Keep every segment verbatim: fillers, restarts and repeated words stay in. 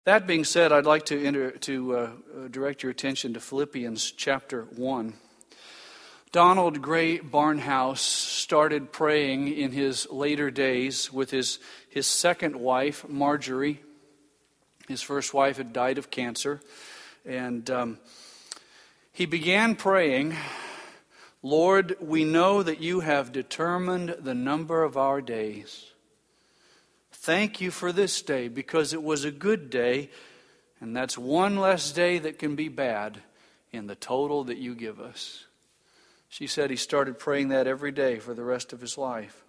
That being said, I'd like to enter, to uh, direct your attention to Philippians chapter one. Donald Gray Barnhouse started praying in his later days with his, his second wife, Marjorie. His first wife had died of cancer. And um, he began praying, "Lord, we know that you have determined the number of our days. Thank you for this day, because it was a good day, and that's one less day that can be bad in the total that you give us." She said he started praying that every day for the rest of his life.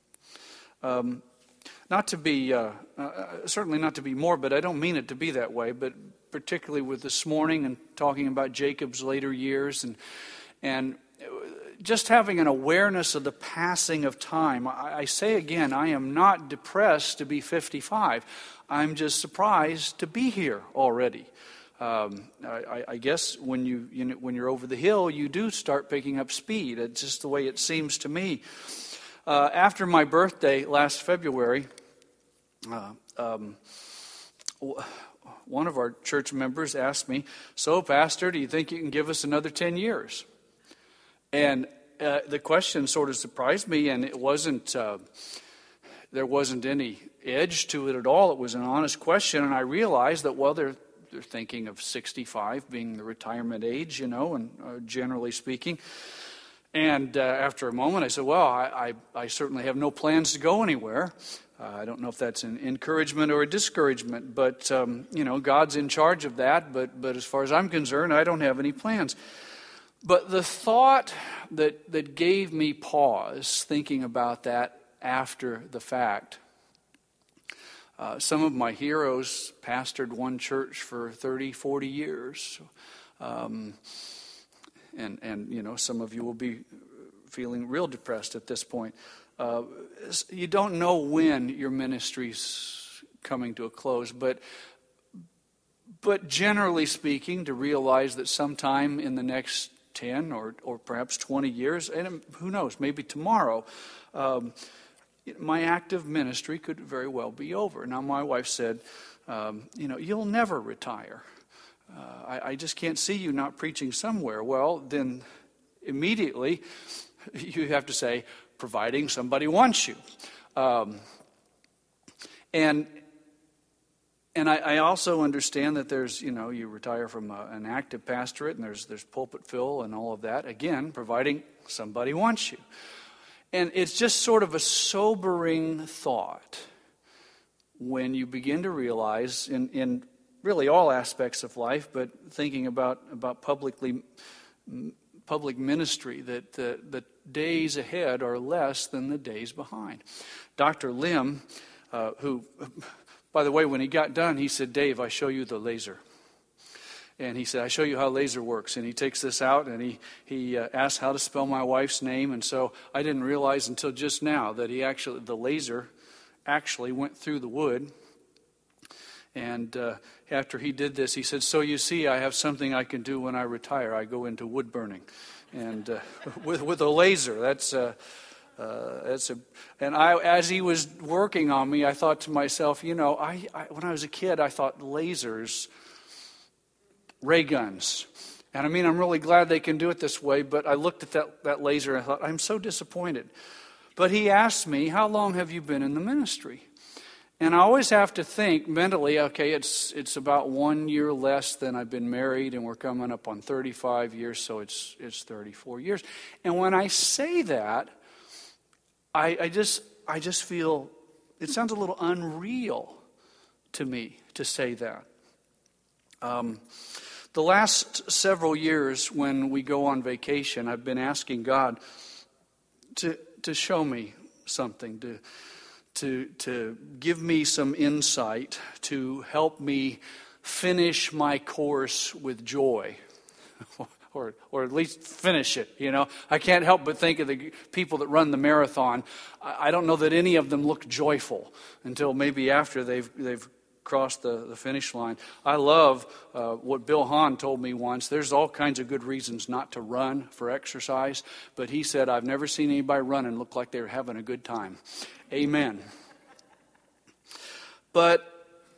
Um, not to be, uh, uh, certainly not to be morbid, I don't mean it to be that way, but particularly with this morning and talking about Jacob's later years and and just having an awareness of the passing of time. I, I say again, I am not depressed to be fifty-five. I'm just surprised to be here already. Um, I, I guess when you, you know, when you're over the hill, you do start picking up speed. It's just the way it seems to me. Uh, after my birthday last February, uh, um, one of our church members asked me, "So, Pastor, do you think you can give us another ten years?" And uh, the question sort of surprised me, and it wasn't, uh, there wasn't any edge to it at all. It was an honest question, and I realized that, well, they're, they're thinking of sixty-five being the retirement age, you know, and uh, generally speaking. And uh, after a moment, I said, well, I, I, I certainly have no plans to go anywhere. Uh, I don't know if that's an encouragement or a discouragement, but, um, you know, God's in charge of that. But, but as far as I'm concerned, I don't have any plans. But the thought that, that gave me pause thinking about that after the fact, uh, some of my heroes pastored one church for thirty, forty years. Um, and, and, you know, some of you will be feeling real depressed at this point. Uh, you don't know when your ministry's coming to a close, but but generally speaking, to realize that sometime in the next ten or, or perhaps twenty years, and who knows, maybe tomorrow, um, my active ministry could very well be over. Now, my wife said, um, you know, you'll never retire. Uh, I, I just can't see you not preaching somewhere. Well, then immediately you have to say, providing somebody wants you. Um, and And I, I also understand that there's, you know, you retire from a, an active pastorate, and there's there's pulpit fill and all of that. Again, providing somebody wants you. And it's just sort of a sobering thought when you begin to realize in, in really all aspects of life, but thinking about, about publicly public ministry, that the, the days ahead are less than the days behind. Doctor Lim, uh, who... By the way, when he got done, he said, "Dave, I show you the laser." And he said, "I show you how laser works." And he takes this out, and he, he uh, asked how to spell my wife's name. And so I didn't realize until just now that he actually, the laser actually went through the wood. And uh, after he did this, he said, "So you see, I have something I can do when I retire. I go into wood burning. And uh, with, with a laser, that's... Uh, Uh, that's a, and I, as he was working on me, I thought to myself, you know, I, I when I was a kid, I thought lasers, ray guns, and I mean, I'm really glad they can do it this way. But I looked at that that laser and I thought, I'm so disappointed. But he asked me, "How long have you been in the ministry?" And I always have to think mentally, okay, it's it's about one year less than I've been married, and we're coming up on thirty-five years, so it's it's thirty-four years. And when I say that, I, I just I just feel it sounds a little unreal to me to say that. Um, the last several years when we go on vacation, I've been asking God to to show me something, to to to give me some insight, to help me finish my course with joy. Or, or at least finish it, you know. I can't help but think of the people that run the marathon. I, I don't know that any of them look joyful until maybe after they've they've crossed the, the finish line. I love uh, what Bill Hahn told me once. There's all kinds of good reasons not to run for exercise, but he said, "I've never seen anybody run and look like they're having a good time." Amen. But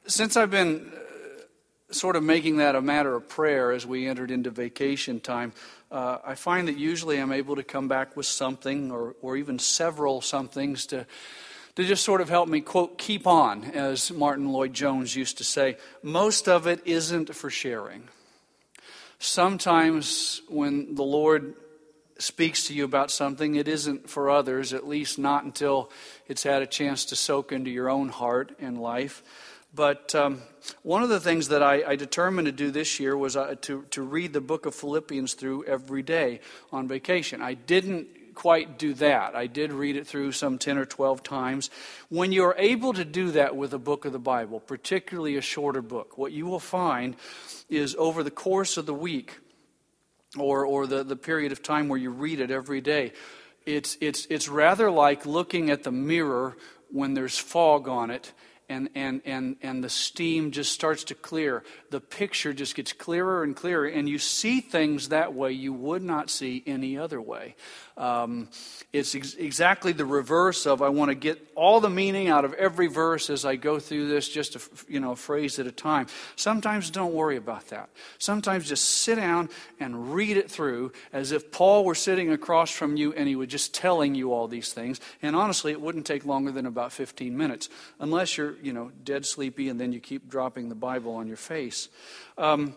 since I've been sort of making that a matter of prayer as we entered into vacation time, uh, I find that usually I'm able to come back with something or, or even several somethings to, to just sort of help me, quote, keep on, as Martin Lloyd-Jones used to say. Most of it isn't for sharing. Sometimes when the Lord speaks to you about something, it isn't for others, at least not until it's had a chance to soak into your own heart and life. But um, one of the things that I, I determined to do this year was uh, to, to read the book of Philippians through every day on vacation. I didn't quite do that. I did read it through some ten or twelve times. When you're able to do that with a book of the Bible, particularly a shorter book, what you will find is over the course of the week or, or the, the period of time where you read it every day, it's, it's, it's rather like looking at the mirror when there's fog on it. And, and, and, and the steam just starts to clear. The picture just gets clearer and clearer. And you see things that way you would not see any other way. Um, it's ex- exactly the reverse of I want to get all the meaning out of every verse as I go through this, just a, you know, a phrase at a time. Sometimes don't worry about that. Sometimes just sit down and read it through as if Paul were sitting across from you and he was just telling you all these things. And honestly, it wouldn't take longer than about fifteen minutes, unless you're, you know, dead sleepy and then you keep dropping the Bible on your face. Um,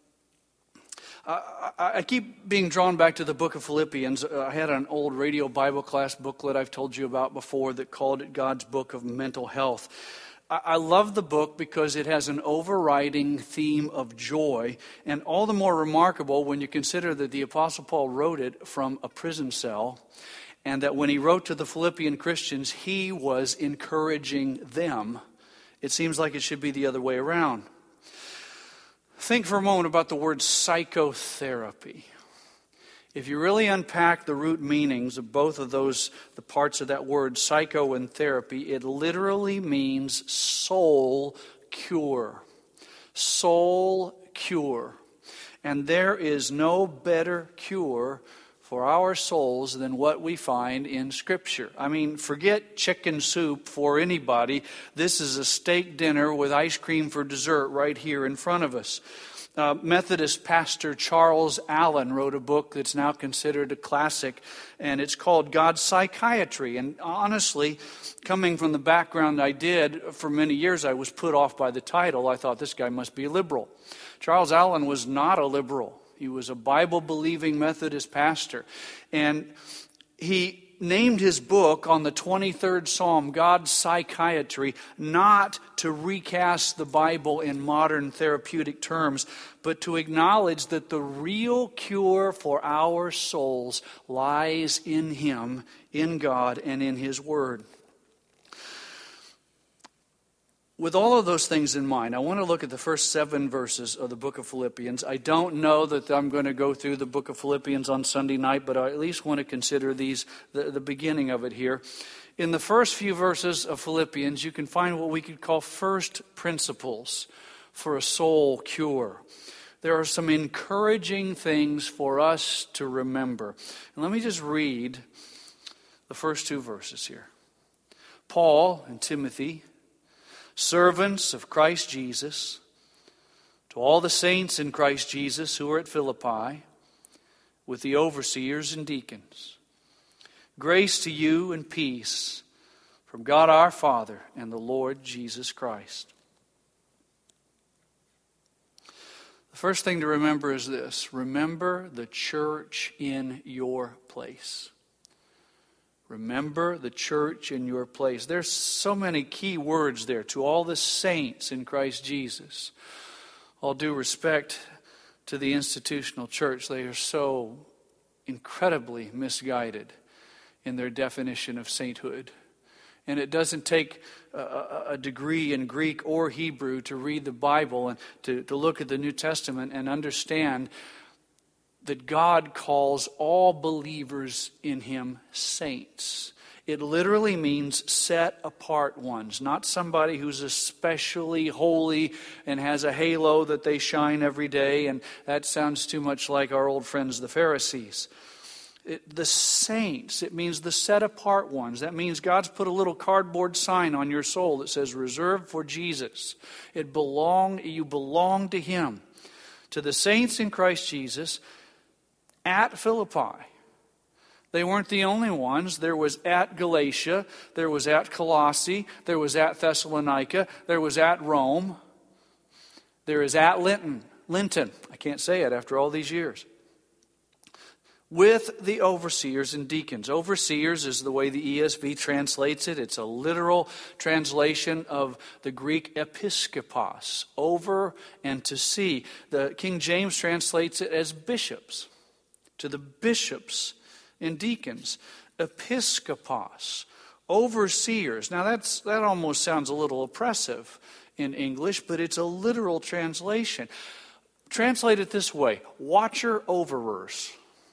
I, I keep being drawn back to the book of Philippians. I had an old radio Bible class booklet I've told you about before that called it God's Book of Mental Health. I, I love the book because it has an overriding theme of joy, and all the more remarkable when you consider that the Apostle Paul wrote it from a prison cell, and that when he wrote to the Philippian Christians, he was encouraging them. It seems like it should be the other way around. Think for a moment about the word psychotherapy. If you really unpack the root meanings of both of those, the parts of that word, psycho and therapy, it literally means soul cure. Soul cure. And there is no better cure for our souls than what we find in Scripture. I mean, forget chicken soup for anybody. This is a steak dinner with ice cream for dessert right here in front of us. Uh, Methodist pastor Charles Allen wrote a book that's now considered a classic, and it's called God's Psychiatry. And honestly, coming from the background I did for many years, I was put off by the title. I thought this guy must be a liberal. Charles Allen was not a liberal. He was a Bible-believing Methodist pastor. And he named his book on the twenty-third Psalm, God's Psychiatry, not to recast the Bible in modern therapeutic terms, but to acknowledge that the real cure for our souls lies in Him, in God, and in His Word. With all of those things in mind, I want to look at the first seven verses of the book of Philippians. I don't know that I'm going to go through the book of Philippians on Sunday night, but I at least want to consider these, the, the beginning of it here. In the first few verses of Philippians, you can find what we could call first principles for a soul cure. There are some encouraging things for us to remember. And let me just read the first two verses here. Paul and Timothy, servants of Christ Jesus, to all the saints in Christ Jesus who are at Philippi, with the overseers and deacons. Grace to you and peace from God our Father and the Lord Jesus Christ. The first thing to remember is this. Remember the church in your place. Remember the church in your place. There's so many key words there. To all the saints in Christ Jesus. All due respect to the institutional church, they are so incredibly misguided in their definition of sainthood. And it doesn't take a, a degree in Greek or Hebrew to read the Bible and to, to look at the New Testament and understand that God calls all believers in Him saints. It literally means set apart ones, not somebody who's especially holy and has a halo that they shine every day, and that sounds too much like our old friends the Pharisees. It, the saints, it means the set apart ones. That means God's put a little cardboard sign on your soul that says reserved for Jesus. It belong, you belong to Him. To the saints in Christ Jesus at Philippi. They weren't the only ones. There was at Galatia, there was at Colossae, there was at Thessalonica, there was at Rome, there is at Linton. Linton, I can't say it after all these years. With the overseers and deacons. Overseers is the way the E S V translates it. It's a literal translation of the Greek episkopos, over and to see. The King James translates it as bishops. To the bishops and deacons. Episkopos, overseers. Now that's that almost sounds a little oppressive in English, but it's a literal translation. Translate it this way: watcher-overers.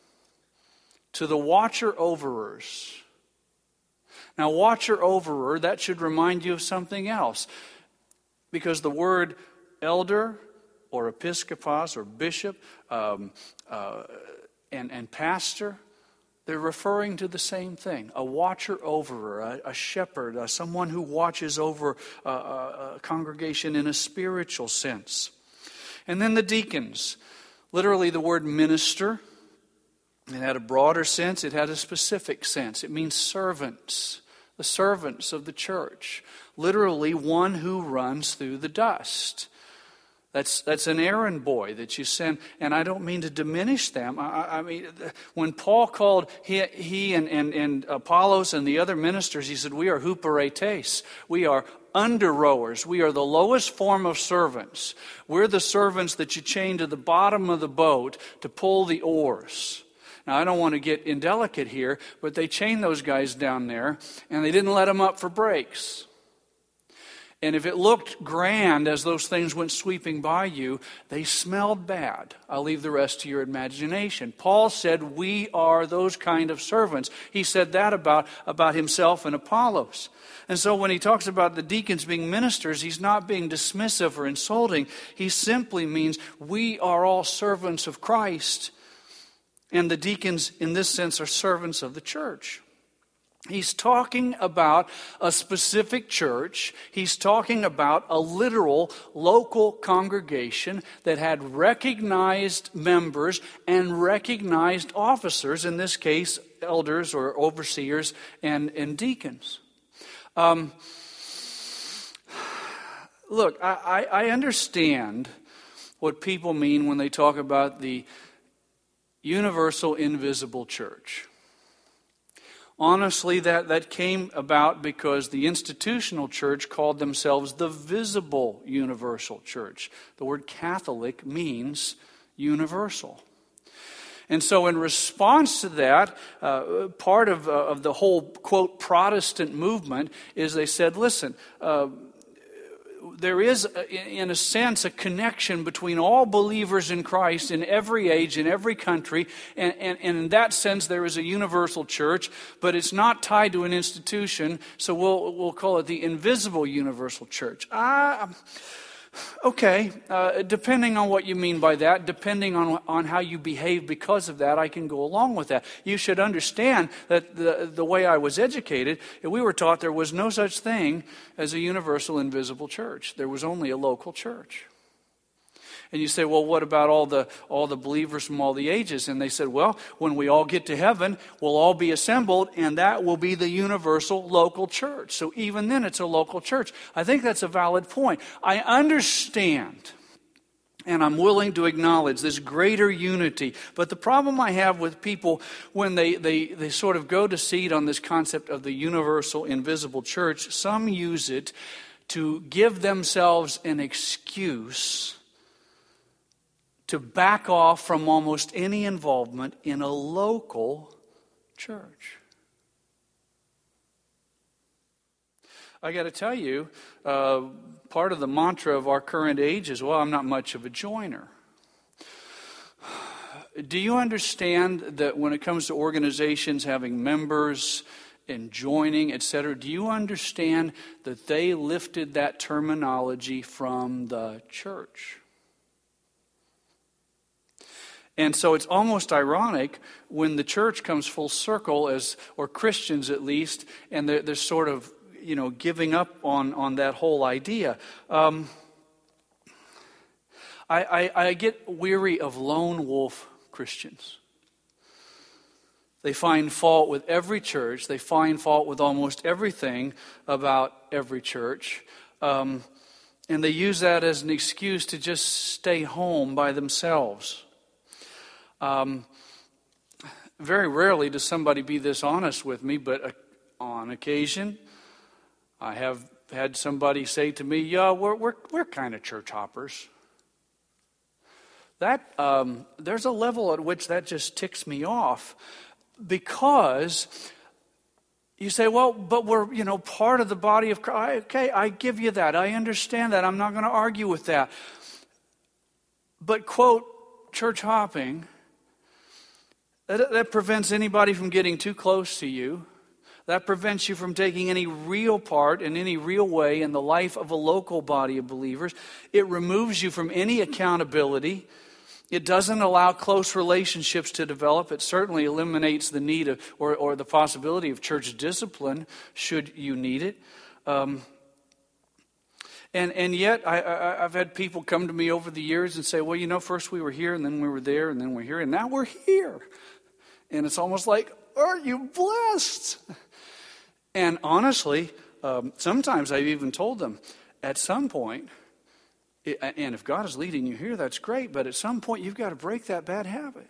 To the watcher-overers. Now, watcher-overer, that should remind you of something else. Because the word elder or episkopos or bishop um, uh, and, and pastor, they're referring to the same thing. A watcher-overer, a, a shepherd, uh, someone who watches over a, a, a congregation in a spiritual sense. And then the deacons, literally the word minister. It had a broader sense. It had a specific sense. It means servants, the servants of the church. Literally one who runs through the dust. That's that's an errand boy that you send. And I don't mean to diminish them. I, I mean, when Paul called he, he and, and, and Apollos and the other ministers, he said, we are huperetes. We are under rowers. We are the lowest form of servants. We're the servants that you chain to the bottom of the boat to pull the oars. Now, I don't want to get indelicate here, but they chained those guys down there, and they didn't let them up for brakes. And if it looked grand as those things went sweeping by you, they smelled bad. I'll leave the rest to your imagination. Paul said, we are those kind of servants. He said that about, about himself and Apollos. And so when he talks about the deacons being ministers, he's not being dismissive or insulting. He simply means we are all servants of Christ. And the deacons, in this sense, are servants of the church. He's talking about a specific church. He's talking about a literal local congregation that had recognized members and recognized officers, in this case, elders or overseers and, and deacons. Um, look, I, I understand what people mean when they talk about the universal invisible church. Honestly, that, that came about because the institutional church called themselves the visible universal church. The word Catholic means universal. And so in response to that, uh, part of, uh, of the whole, quote, Protestant movement is they said, listen, uh, there is, in a sense, a connection between all believers in Christ in every age, in every country. And, and, and in that sense, there is a universal church, but it's not tied to an institution. So we'll, we'll call it the invisible universal church. Ah, okay, uh, depending on what you mean by that, depending on, on how you behave because of that, I can go along with that. You should understand that the, the way I was educated, we were taught there was no such thing as a universal invisible church. There was only a local church. And you say, well, what about all the all the believers from all the ages? And they said, well, when we all get to heaven, we'll all be assembled, and that will be the universal local church. So even then, it's a local church. I think that's a valid point. I understand, and I'm willing to acknowledge this greater unity. But the problem I have with people when they, they, they sort of go to seed on this concept of the universal invisible church, some use it to give themselves an excuse to back off from almost any involvement in a local church. I got to tell you, uh, part of the mantra of our current age is, well, I'm not much of a joiner. Do you understand that when it comes to organizations having members and joining, et cetera, do you understand that they lifted that terminology from the church? And so it's almost ironic when the church comes full circle, as or Christians at least, and they're, they're sort of, you know, giving up on, on that whole idea. Um, I, I, I get weary of lone wolf Christians. They find fault with every church. They find fault with almost everything about every church. Um, and they use that as an excuse to just stay home by themselves. Um, very rarely does somebody be this honest with me, but uh, on occasion, I have had somebody say to me, yeah, we're, we're, we're kind of church hoppers. That um, there's a level at which that just ticks me off. Because you say, well, but we're, you know, part of the body of Christ. Okay, I give you that. I understand that. I'm not going to argue with that. But, quote, church hopping, that, that prevents anybody from getting too close to you. That prevents you from taking any real part in any real way in the life of a local body of believers. It removes you from any accountability. It doesn't allow close relationships to develop. It certainly eliminates the need of, or, or the possibility of church discipline should you need it. Um, and and yet I, I, I've had people come to me over the years and say, well, you know, first we were here and then we were there and then we're here and now we're here. And it's almost like, aren't you blessed? And honestly, um, sometimes I've even told them, at some point, it, and if God is leading you here, that's great, but at some point you've got to break that bad habit.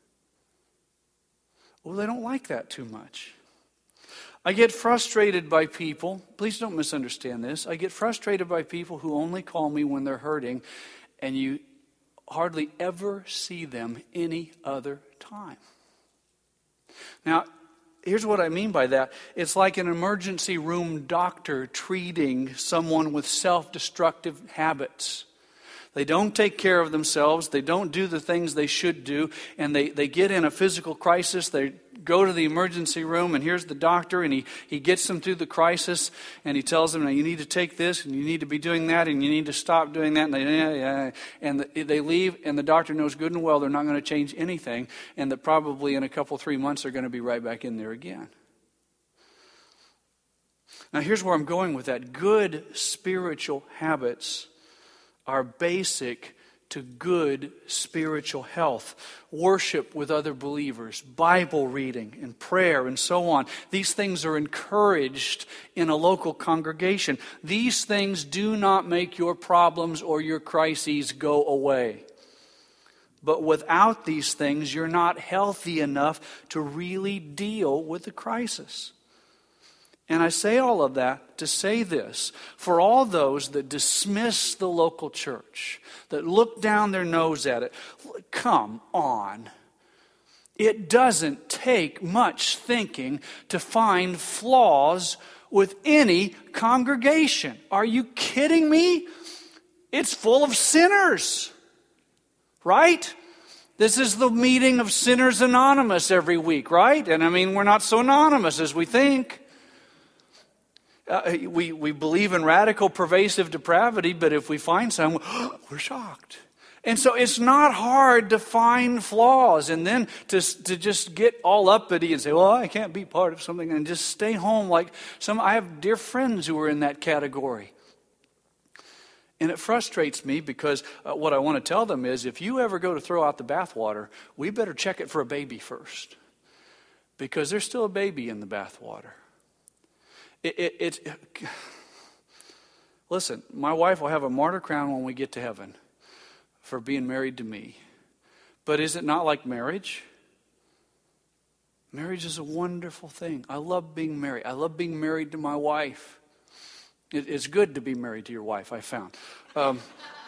Well, they don't like that too much. I get frustrated by people, please don't misunderstand this, I get frustrated by people who only call me when they're hurting, and you hardly ever see them any other time. Now, here's what I mean by that. It's like an emergency room doctor treating someone with self-destructive habits. They don't take care of themselves. They don't do the things they should do. And they, they get in a physical crisis. They go to the emergency room, and here's the doctor, and he, he gets them through the crisis, and he tells them, now you need to take this, and you need to be doing that, and you need to stop doing that. And they, yeah, yeah. And the, they leave, and the doctor knows good and well they're not going to change anything, and that probably in a couple, three months they're going to be right back in there again. Now here's where I'm going with that. Good spiritual habits are basic to good spiritual health. Worship with other believers, Bible reading and prayer and so on. These things are encouraged in a local congregation. These things do not make your problems or your crises go away. But without these things, you're not healthy enough to really deal with the crisis. And I say all of that to say this. For all those that dismiss the local church, that look down their nose at it, come on. It doesn't take much thinking to find flaws with any congregation. Are you kidding me? It's full of sinners, right? This is the meeting of Sinners Anonymous every week, right? And I mean, we're not so anonymous as we think. Uh, we, we believe in radical pervasive depravity, but if we find some, we're shocked. And so it's not hard to find flaws and then to, to just get all uppity and say, well, I can't be part of something, and just stay home like some. I have dear friends who are in that category. And it frustrates me because uh, what I want to tell them is, if you ever go to throw out the bathwater, we better check it for a baby first. Because there's still a baby in the bathwater. It, it, it, listen, my wife will have a martyr crown when we get to heaven for being married to me. But is it not like marriage? Marriage is a wonderful thing. I love being married. I love being married to my wife. It, it's good to be married to your wife, I found. Um,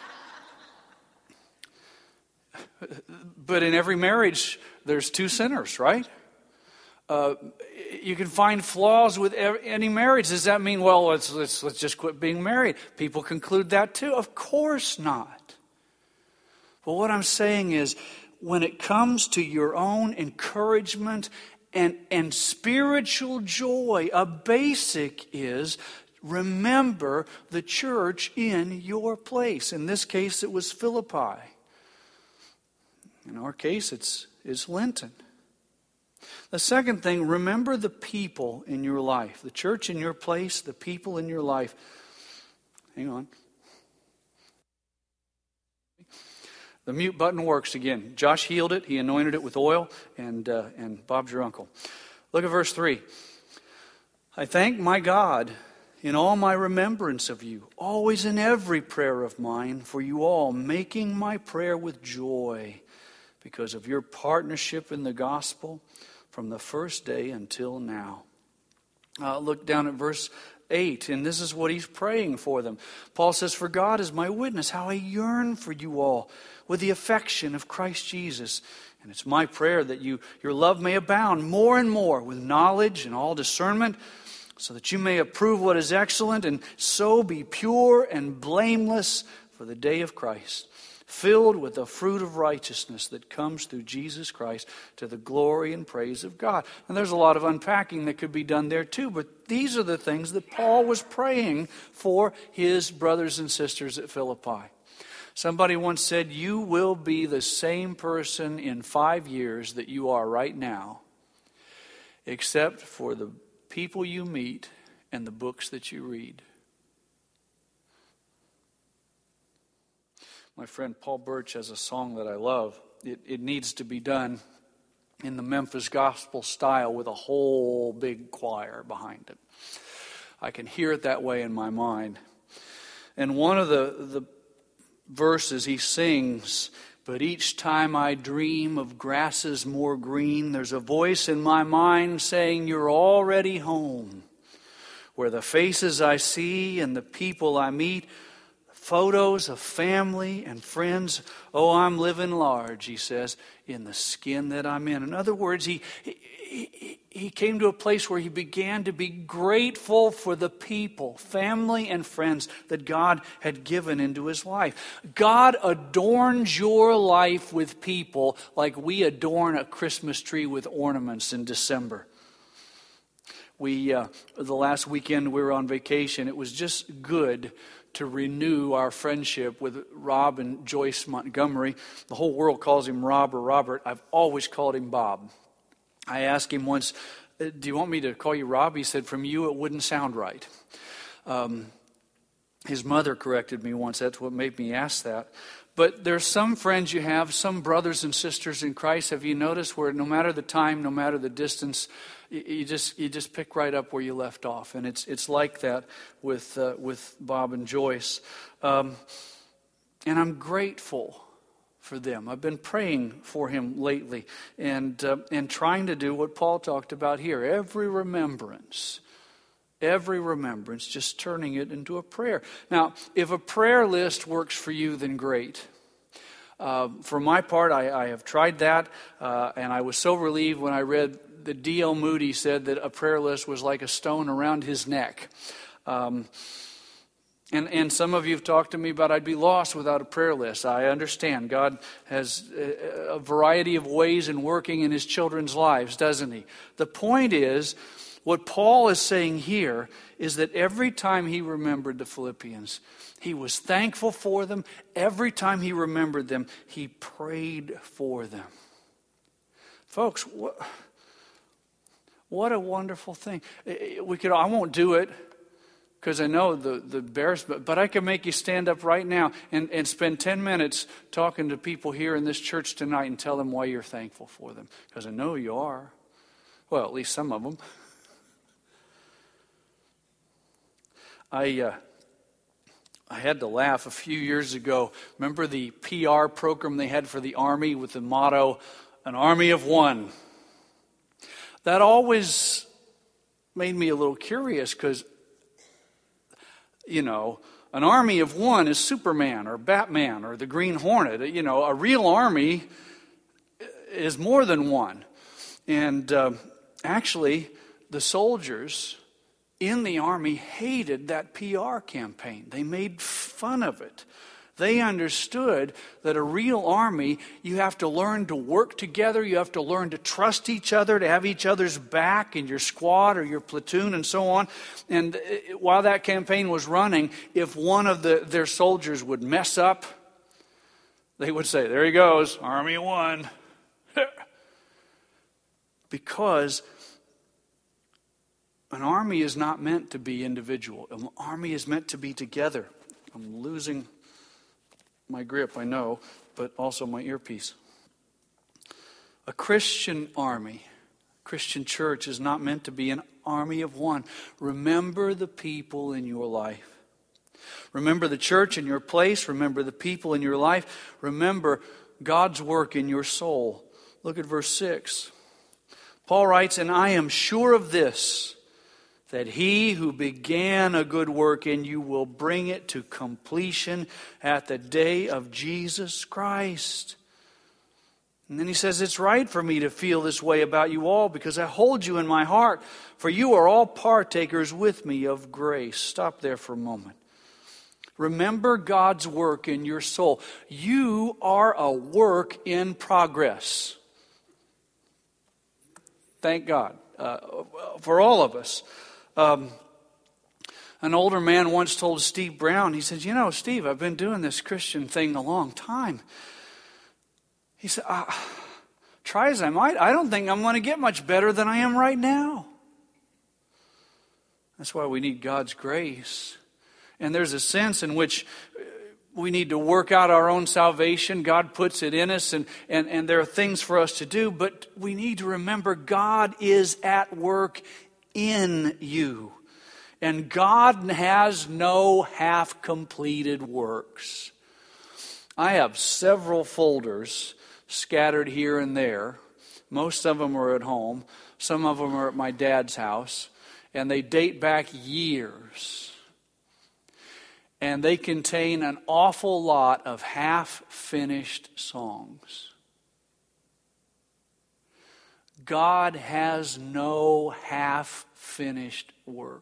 but in every marriage, there's two sinners, right? Uh, you can find flaws with any marriage. Does that mean, well, let's, let's, let's just quit being married? People conclude that too. Of course not. But what I'm saying is, when it comes to your own encouragement and, and spiritual joy, a basic is remember the church in your place. In this case, it was Philippi. In our case, it's, it's Lenten. The second thing, remember the people in your life. The church in your place, the people in your life. Hang on. The mute button works again. Josh healed it. He anointed it with oil. And, uh, and Bob's your uncle. Look at verse three. I thank my God in all my remembrance of you, always in every prayer of mine, for you all, making my prayer with joy because of your partnership in the gospel from the first day until now. Uh, look down at verse eight, and this is what he's praying for them. Paul says, for God is my witness, how I yearn for you all with the affection of Christ Jesus. And it's my prayer that you your love may abound more and more with knowledge and all discernment, so that you may approve what is excellent, and so be pure and blameless for the day of Christ, filled with the fruit of righteousness that comes through Jesus Christ to the glory and praise of God. And there's a lot of unpacking that could be done there too, but these are the things that Paul was praying for his brothers and sisters at Philippi. Somebody once said, you will be the same person in five years that you are right now, except for the people you meet and the books that you read. My friend Paul Birch has a song that I love. It, it needs to be done in the Memphis gospel style with a whole big choir behind it. I can hear it that way in my mind. And one of the, the verses he sings, but each time I dream of grasses more green, there's a voice in my mind saying, you're already home, where the faces I see and the people I meet, photos of family and friends. Oh, I'm living large, he says, in the skin that I'm in. In other words, he, he, he came to a place where he began to be grateful for the people, family and friends that God had given into his life. God adorns your life with people like we adorn a Christmas tree with ornaments in December. We, uh, the last weekend we were on vacation, it was just good to renew our friendship with Rob and Joyce Montgomery. The whole world calls him Rob or Robert. I've always called him Bob. I asked him once, do you want me to call you Rob? He said, from you it wouldn't sound right. Um, his mother corrected me once. That's what made me ask that. But there's some friends you have, some brothers and sisters in Christ, have you noticed, where no matter the time, no matter the distance, you just you just pick right up where you left off. And it's it's like that with uh, with Bob and Joyce. Um, and I'm grateful for them. I've been praying for him lately and uh, and trying to do what Paul talked about here. Every remembrance. Every remembrance, just turning it into a prayer. Now, if a prayer list works for you, then great. Uh, for my part, I, I have tried that, uh, and I was so relieved when I read that D L Moody said that a prayer list was like a stone around his neck. Um, and, and some of you have talked to me about I'd be lost without a prayer list. I understand. God has a, a variety of ways in working in his children's lives, doesn't he? The point is, what Paul is saying here is that every time he remembered the Philippians, he was thankful for them. Every time he remembered them, he prayed for them. Folks, what, what a wonderful thing. We could, I won't do it because I know the, the embarrassment, but I can make you stand up right now and, and spend ten minutes talking to people here in this church tonight and tell them why you're thankful for them. Because I know you are. Well, at least some of them. I uh, I had to laugh a few years ago. Remember the P R program they had for the Army with the motto, an army of one? That always made me a little curious because, you know, an army of one is Superman or Batman or the Green Hornet. You know, a real army is more than one. And uh, actually, the soldiers in the army hated that P R campaign. They made fun of it. They understood that a real army, you have to learn to work together. You have to learn to trust each other, to have each other's back in your squad or your platoon and so on. And while that campaign was running, if one of the, their soldiers would mess up, They would say, there he goes, Army of One. Because an army is not meant to be individual. An army is meant to be together. I'm losing my grip, I know, but also my earpiece. A Christian army, Christian church is not meant to be an army of one. Remember the people in your life. Remember the church in your place. Remember the people in your life. Remember God's work in your soul. Look at verse six. Paul writes, and I am sure of this, that he who began a good work in you will bring it to completion at the day of Jesus Christ. And then he says, it's right for me to feel this way about you all because I hold you in my heart, for you are all partakers with me of grace. Stop there for a moment. Remember God's work in your soul. You are a work in progress. Thank God uh, for all of us. Um, an older man once told Steve Brown, he said, you know, Steve, I've been doing this Christian thing a long time. He said, uh, try as I might, I don't think I'm going to get much better than I am right now. That's why we need God's grace. And there's a sense in which we need to work out our own salvation. God puts it in us, and, and, and there are things for us to do. But we need to remember God is at work in you. And God has no half-completed works. I have several folders scattered here and there. Most of them are at home. Some of them are at my dad's house. And they date back years. And they contain an awful lot of half-finished songs. God has no half-finished works.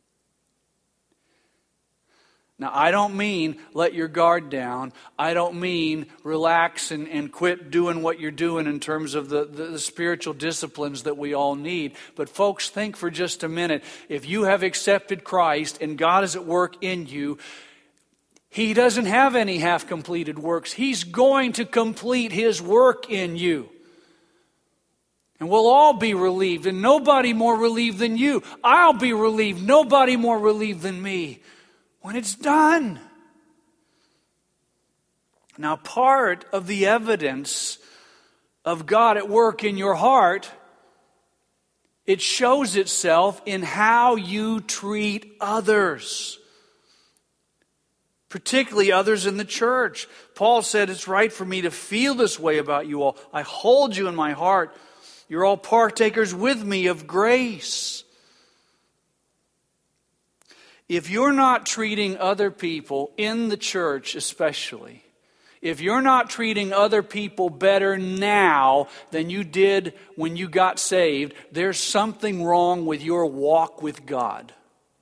Now, I don't mean let your guard down. I don't mean relax and, and quit doing what you're doing in terms of the, the, the spiritual disciplines that we all need. But folks, think for just a minute. If you have accepted Christ and God is at work in you, He doesn't have any half-completed works. He's going to complete His work in you. And we'll all be relieved, and nobody more relieved than you. I'll be relieved, nobody more relieved than me. When it's done. Now, part of the evidence of God at work in your heart, it shows itself in how you treat others. Particularly others in the church. Paul said, it's right for me to feel this way about you all. I hold you in my heart. You're all partakers with me of grace. If you're not treating other people, in the church especially, if you're not treating other people better now than you did when you got saved, there's something wrong with your walk with God.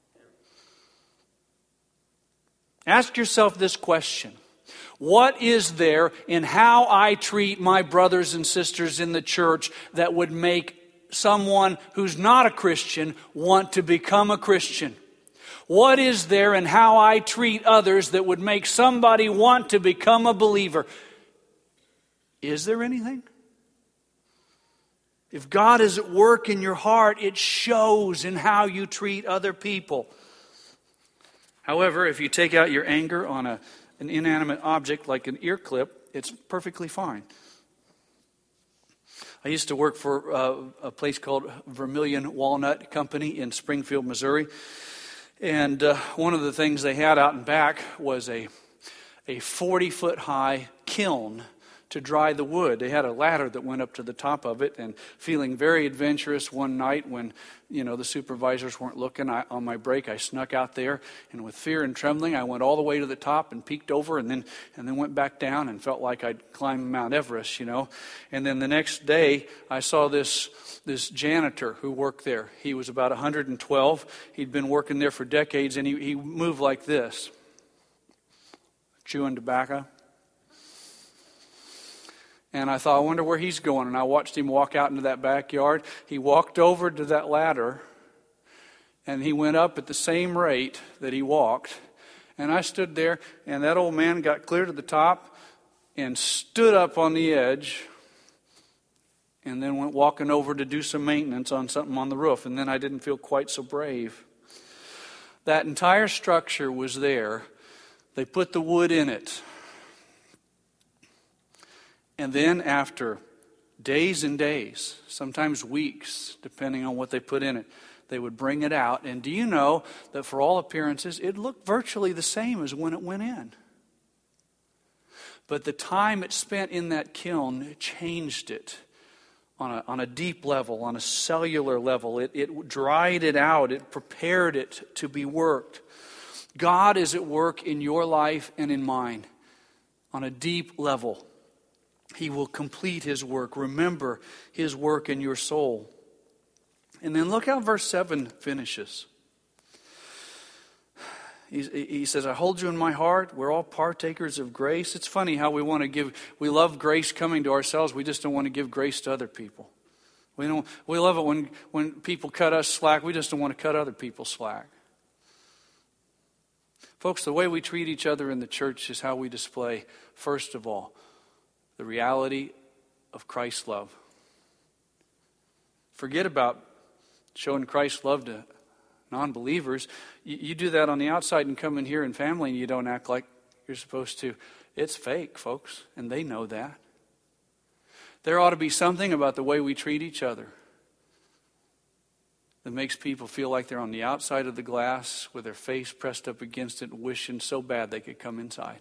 Ask yourself this question. What is there in how I treat my brothers and sisters in the church that would make someone who's not a Christian want to become a Christian? What is there in how I treat others that would make somebody want to become a believer? Is there anything? If God is at work in your heart, it shows in how you treat other people. However, if you take out your anger on a, an inanimate object like an ear clip, it's perfectly fine. I used to work for uh, a place called Vermilion Walnut Company in Springfield, Missouri. And uh, one of the things they had out and back was a a forty-foot high kiln to dry the wood. They had a ladder that went up to the top of it, and feeling very adventurous one night when, you know, the supervisors weren't looking, I, on my break I snuck out there, and with fear and trembling I went all the way to the top and peeked over and then and then went back down and felt like I'd climbed Mount Everest, you know. And then the next day I saw this this janitor who worked there. He was about one hundred twelve. He'd been working there for decades, and he, he moved like this, chewing tobacco. And I thought, I wonder where he's going. And I watched him walk out into that backyard. He walked over to that ladder, and he went up at the same rate that he walked. And I stood there, and that old man got clear to the top, and stood up on the edge and then went walking over to do some maintenance on something on the roof. And then I didn't feel quite so brave. That entire structure was there. They put the wood in it. And then after days and days, sometimes weeks, depending on what they put in it, they would bring it out. And do you know that for all appearances, it looked virtually the same as when it went in? But the time it spent in that kiln changed it on a, on a deep level, on a cellular level. It, it dried it out. It prepared it to be worked. God is at work in your life and in mine on a deep level. He will complete His work. Remember His work in your soul. And then look how verse seven finishes. He, he says, I hold you in my heart. We're all partakers of grace. It's funny how we want to give, we love grace coming to ourselves. We just don't want to give grace to other people. We don't. We love it when, when people cut us slack. We just don't want to cut other people slack. Folks, the way we treat each other in the church is how we display, first of all, the reality of Christ's love. Forget about showing Christ's love to non-believers. You, you do that on the outside and come in here in family and you don't act like you're supposed to. It's fake, folks, and they know that. There ought to be something about the way we treat each other that makes people feel like they're on the outside of the glass with their face pressed up against it, wishing so bad they could come inside.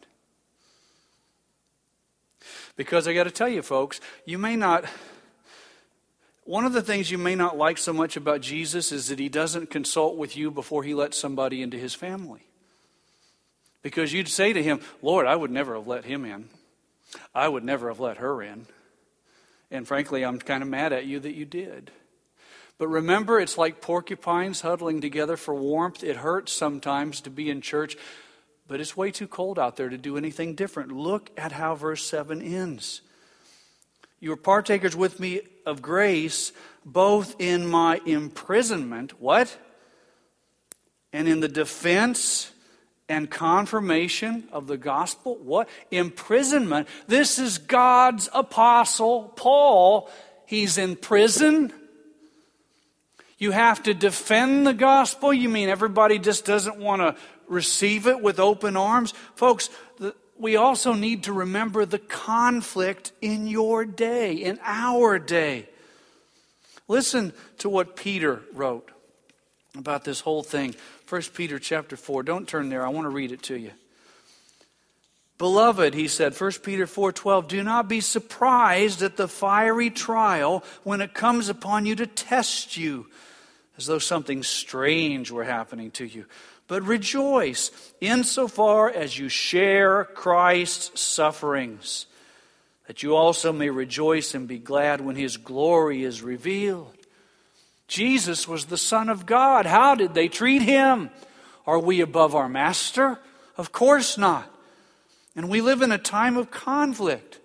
Because I got to tell you, folks, you may not... One of the things you may not like so much about Jesus is that He doesn't consult with you before He lets somebody into His family. Because you'd say to Him, Lord, I would never have let him in. I would never have let her in. And frankly, I'm kind of mad at you that you did. But remember, it's like porcupines huddling together for warmth. It hurts sometimes to be in church, but it's way too cold out there to do anything different. Look at how verse seven ends. You are partakers with me of grace, both in my imprisonment, what? And in the defense and confirmation of the gospel, what? Imprisonment. This is God's apostle, Paul. He's in prison. You have to defend the gospel. You mean everybody just doesn't want to receive it with open arms? Folks, the we also need to remember the conflict in your day, in our day. Listen to what Peter wrote about this whole thing. First Peter chapter four. Don't turn there. I want to read it to you. Beloved, he said, First Peter four twelve, do not be surprised at the fiery trial when it comes upon you to test you, as though something strange were happening to you. But rejoice insofar as you share Christ's sufferings, that you also may rejoice and be glad when His glory is revealed. Jesus was the Son of God. How did they treat Him? Are we above our Master? Of course not. And we live in a time of conflict.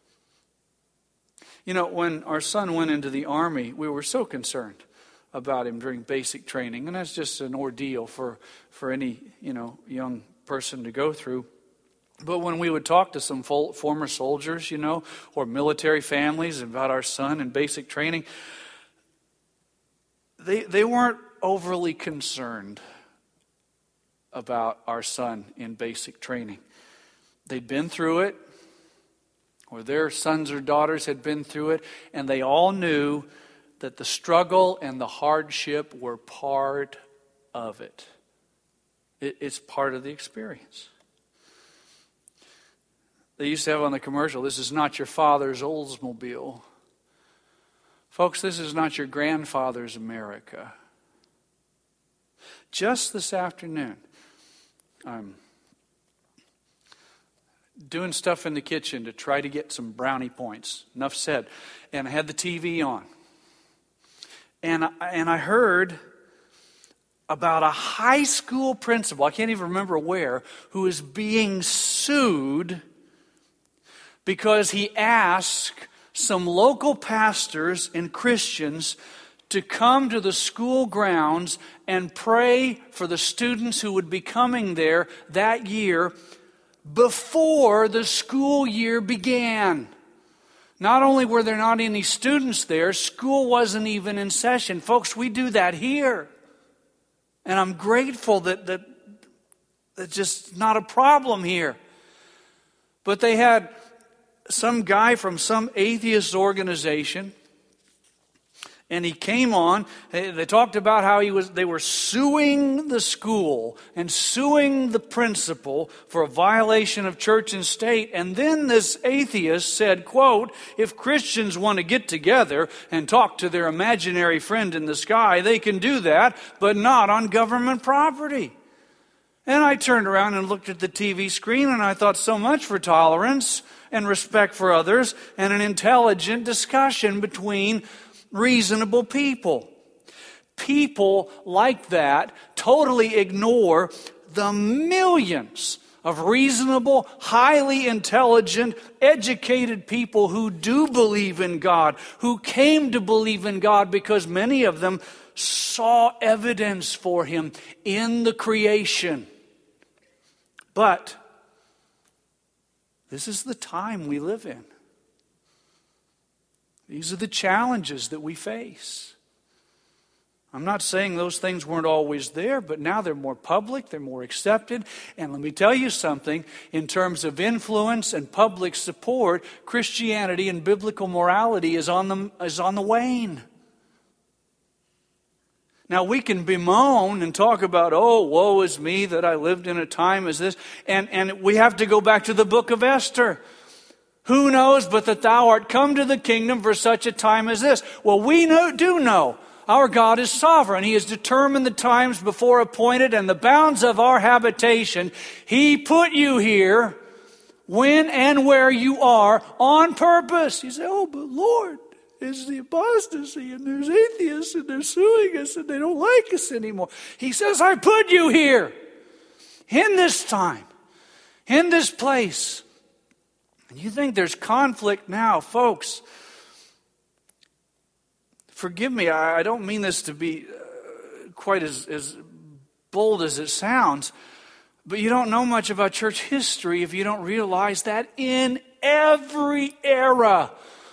You know, when our son went into the army, we were so concerned about him during basic training, and that's just an ordeal for, for any, you know, young person to go through. But when we would talk to some fo- former soldiers, you know, or military families about our son in basic training, they they weren't overly concerned about our son in basic training. They'd been through it, or their sons or daughters had been through it, and they all knew that the struggle and the hardship were part of it. it. It's part of the experience. They used to have on the commercial, this is not your father's Oldsmobile. Folks, this is not your grandfather's America. Just this afternoon, I'm doing stuff in the kitchen to try to get some brownie points. Enough said. And I had the T V on. And I, and I heard about a high school principal, I can't even remember where, who is being sued because he asked some local pastors and Christians to come to the school grounds and pray for the students who would be coming there that year before the school year began. Not only were there not any students there, school wasn't even in session. Folks, we do that here. And I'm grateful that that that's just not a problem here. But they had some guy from some atheist organization, and he came on. They talked about how he was. They were suing the school and suing the principal for a violation of church and state. And then this atheist said, quote, "If Christians want to get together and talk to their imaginary friend in the sky, they can do that, but not on government property." And I turned around and looked at the T V screen, and I thought, so much for tolerance and respect for others and an intelligent discussion between reasonable people. People like that totally ignore the millions of reasonable, highly intelligent, educated people who do believe in God, who came to believe in God because many of them saw evidence for Him in the creation. But this is the time we live in. These are the challenges that we face. I'm not saying those things weren't always there, but now they're more public, they're more accepted. And let me tell you something, in terms of influence and public support, Christianity and biblical morality is on the, is on the wane. Now, we can bemoan and talk about, oh, woe is me that I lived in a time as this. And, and we have to go back to the book of Esther. Who knows but that thou art come to the kingdom for such a time as this? Well, we know, do know. Our God is sovereign. He has determined the times before appointed and the bounds of our habitation. He put you here when and where you are on purpose. You say, oh, but Lord, it's the apostasy and there's atheists and they're suing us and they don't like us anymore. He says, I put you here in this time, in this place. And you think there's conflict now, folks. Forgive me, I don't mean this to be uh, quite as, as bold as it sounds, but you don't know much about church history if you don't realize that in every era,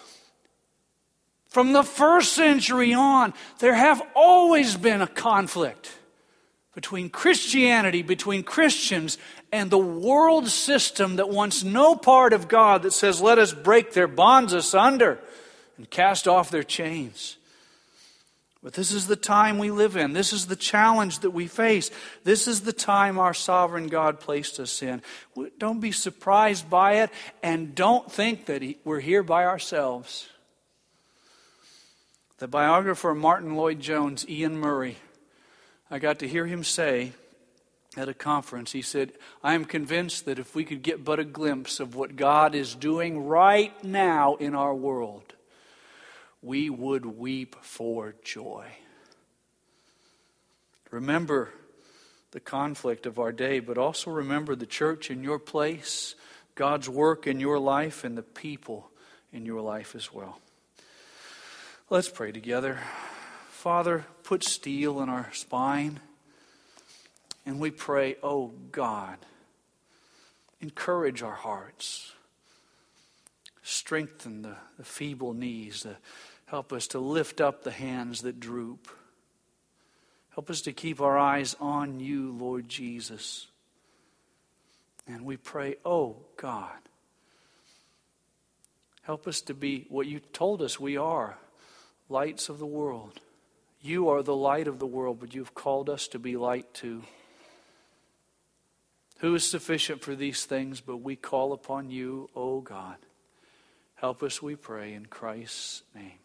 from the first century on, there have always been a conflict between Christianity, between Christians, and the world system that wants no part of God, that says, let us break their bonds asunder and cast off their chains. But this is the time we live in. This is the challenge that we face. This is the time our sovereign God placed us in. Don't be surprised by it, and don't think that we're here by ourselves. The biographer of Martin Lloyd-Jones, Ian Murray, I got to hear him say at a conference, he said, I am convinced that if we could get but a glimpse of what God is doing right now in our world, we would weep for joy. Remember the conflict of our day, but also remember the church in your place, God's work in your life, and the people in your life as well. Let's pray together. Father, put steel in our spine, and we pray, oh God, encourage our hearts. Strengthen the, the feeble knees. The, help us to lift up the hands that droop. Help us to keep our eyes on you, Lord Jesus. And we pray, oh God, help us to be what you told us we are, lights of the world. You are the light of the world, but you've called us to be light too. Who is sufficient for these things, but we call upon you, O God. Help us, we pray, in Christ's name.